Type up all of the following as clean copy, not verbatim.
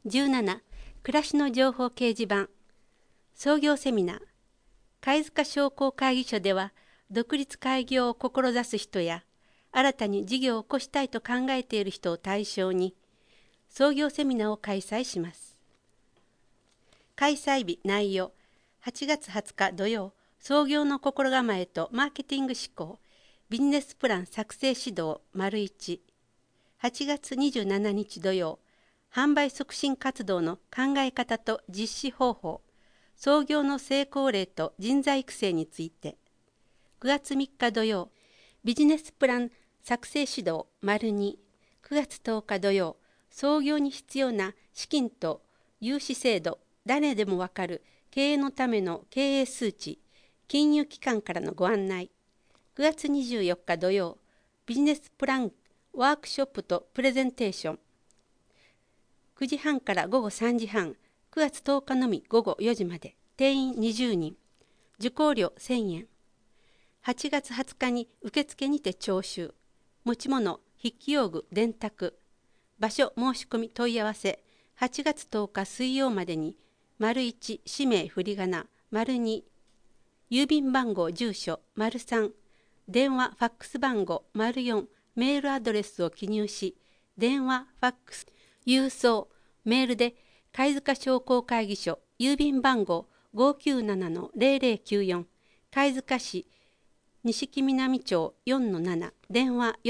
17、暮らしの情報掲示板。創業セミナー。貝塚商工会議所では、独立開業を志す人や、新たに事業を起こしたいと考えている人を対象に、創業セミナーを開催します。開催日内容、8月20日土曜、創業の心構えとマーケティング思考、ビジネスプラン作成指導丸1。8月27日土曜、販売促進活動の考え方と実施方法、創業の成功例と人材育成について。9月3日土曜、ビジネスプラン作成指導丸2。9月10日土曜、創業に必要な資金と融資制度、誰でもわかる経営のための経営数値、金融機関からのご案内。9月24日土曜、ビジネスプランワークショップとプレゼンテーション。9時半から午後3時半、9月10日のみ午後4時まで、定員20人、受講料1000円。8月20日に受付にて徴収。持ち物、筆記用具、電卓。場所申し込み問い合わせ。8月10日水曜までに、丸1、氏名振り仮名、丸2、郵便番号住所、丸3、電話ファックス番号、丸4、メールアドレスを記入し、電話、ファックス、郵送、メールで、貝塚商工会議所、郵便番号 597-0094、貝塚市、錦南町 4-7、電話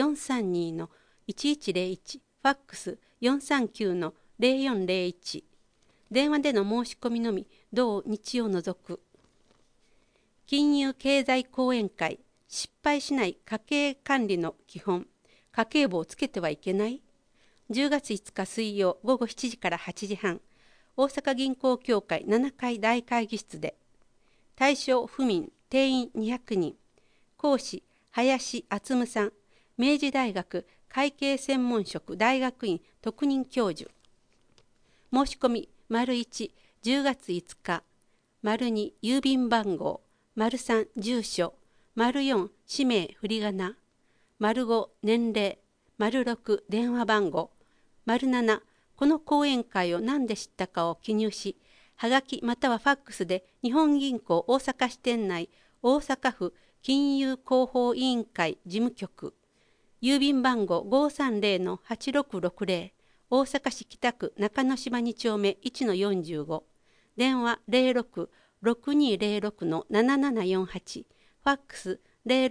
432-1101、ファックス 439-0401。電話での申し込みのみ、同日を除く。金融経済講演会、失敗しない家計管理の基本、家計簿をつけてはいけない。10月5日水曜午後7時から8時半、大阪銀行協会7階大会議室で、対象府民定員200人、講師林敦夢さん、明治大学会計専門職大学院特任教授。申し込み丸1、10月5日、丸2、郵便番号、丸3、住所、丸4、氏名振り仮名、丸5、年齢、丸6、電話番号、丸7、この講演会を何で知ったかを記入し、はがきまたはファックスで日本銀行大阪支店内大阪府金融広報委員会事務局、郵便番号 530-8660、大阪市北区中之島2丁目 1-45、電話06-6206-7748、ファックス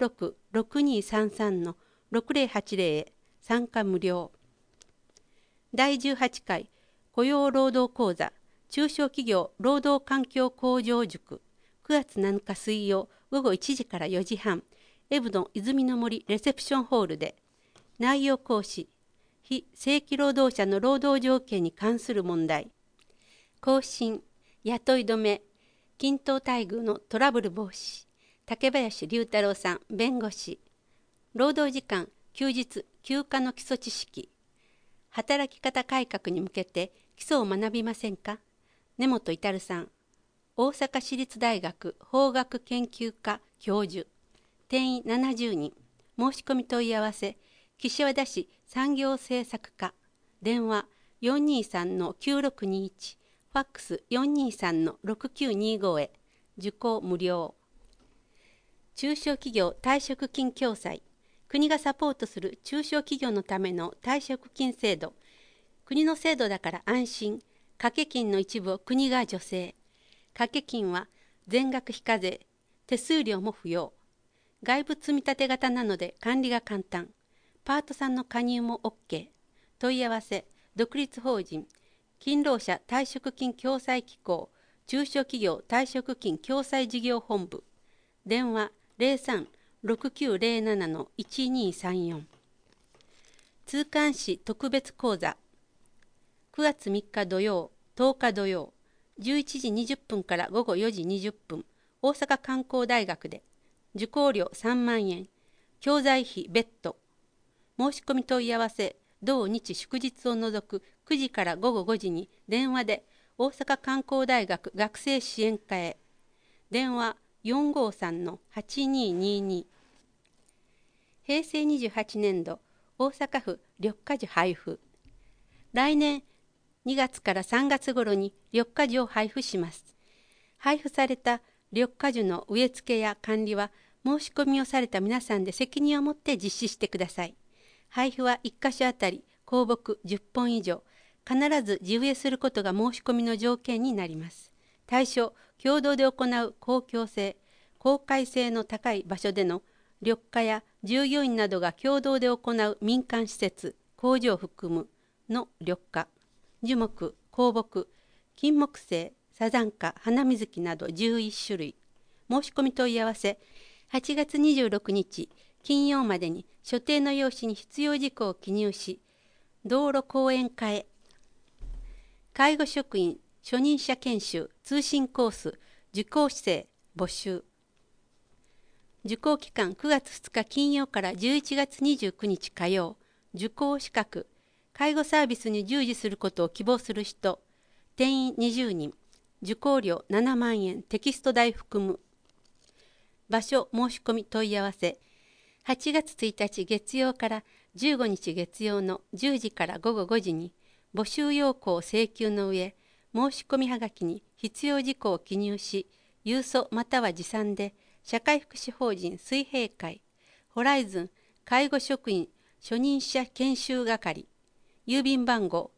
06-6233-6080へ、参加無料。第18回雇用労働講座中小企業労働環境向上塾、9月7日水曜午後1時から4時半、エブド泉の森レセプションホールで。内容講師、非正規労働者の労働条件に関する問題、更新、雇い止め、均等待遇のトラブル防止、竹林龍太郎さん弁護士。労働時間、休日、休暇の基礎知識、働き方改革に向けて基礎を学びませんか。根本至さん、大阪市立大学法学研究科教授。定員70人、申し込み問い合わせ、岸和田市産業政策課、電話 423-9621、ファックス 423-6925へ、受講無料。中小企業退職金共済、国がサポートする中小企業のための退職金制度。国の制度だから安心。掛け金の一部を国が助成。掛け金は全額非課税、手数料も不要。外部積立型なので管理が簡単。パートさんの加入も OK。問い合わせ、独立法人、勤労者退職金共済機構、中小企業退職金共済事業本部。電話03-6907-1234。通関士特別講座。9月3日土曜、10日土曜、11時20分から午後4時20分、大阪観光大学で。受講料3万円、教材費別途。申し込み問い合わせ、同日祝日を除く9時から午後5時に電話で大阪観光大学学生支援課へ。電話453-8222。平成28年度大阪府緑化樹配布。来年 2月から3月頃に緑化樹を配布します。配布された緑化樹の植え付けや管理は申し込みをされた皆さんで責任を持って実施してください。配布は1箇所あたり香木10本以上、必ず地植えすることが申し込みの条件になります。対象、共同で行う公共性、公開性の高い場所での緑化や従業員などが共同で行う民間施設、工場を含むの緑化、樹木、香木、金木犀、サザンカ、ハナミズキなど11種類。申し込み問い合わせ、8月26日金曜までに所定の用紙に必要事項を記入し、道路公園課へ。介護職員、初任者研修、通信コース、受講姿勢、募集。受講期間9月2日金曜から11月29日火曜。受講資格、介護サービスに従事することを希望する人、定員20人、受講料7万円、テキスト代含む。場所申し込み問い合わせ、8月1日月曜から15日月曜の10時から午後5時に募集要項を請求の上、申し込みはがきに必要事項を記入し、郵送または持参で社会福祉法人水平会、ホライズン介護職員初任者研修係、郵便番号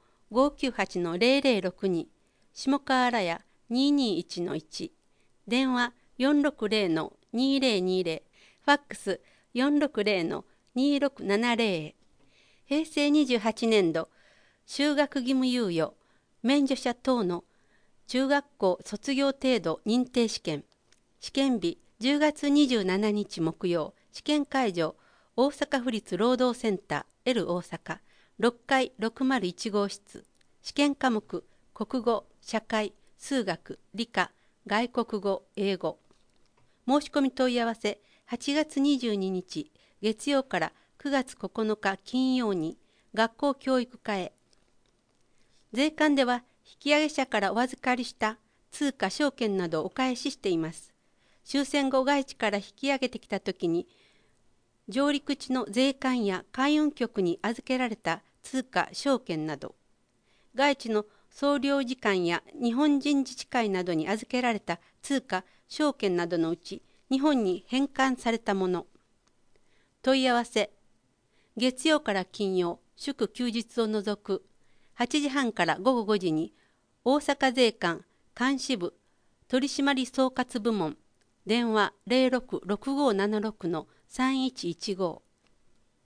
598-0062、下川原屋 221-1、電話 460-2020、ファックス 460-2670 へ。平成28年度就学義務猶予免除者等の中学校卒業程度認定試験、試験日10月27日木曜、試験会場大阪府立労働センター L 大阪6階601号室。試験科目国語、社会、数学、理科、外国語、英語。申し込み問い合わせ、8月22日月曜から9月9日金曜に学校教育課へ。税関では引き上げ者からお預かりした通貨証券などをお返ししています。終戦後外地から引き上げてきたときに、上陸地の税関や海運局に預けられた通貨証券など、外地の総領事館や日本人自治会などに預けられた通貨証券などのうち日本に返還されたもの。問い合わせ、月曜から金曜、祝休日を除く8時半から午後5時に大阪税関監視部取締総括部門、電話 066576-3115